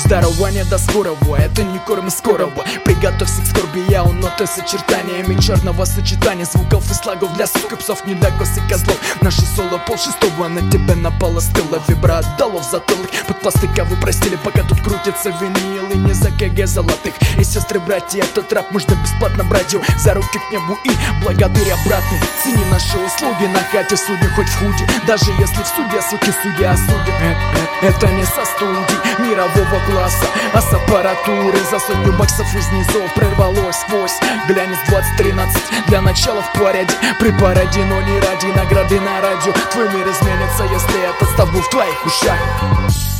Дарование до скорого, это не корм скорого. Приготовься к скорби, я у ноты с очертаниями черного сочетания звуков и слагов для сука, псов, недокос и козлов. Наше соло полшестого, на тебя напала стыла. Вибра отдало в затылок, под пластыка вы простили, пока тут крутится винил. И не за КГ золотых. И сестры, братья, этот рэп можно бесплатно брать его за руки к небу и благодаря обратный. Цени наши услуги на хате судьи, хоть в худи. Даже если в суде, суки, судья осудят. Это не со студий мирового класса, а с аппаратуры за сотню баксов из низов прорвалось сквозь глянец 2013. Для начала в параде, при параде, но не ради награды на радио. Твой мир изменится, если этот став был в твоих ушах.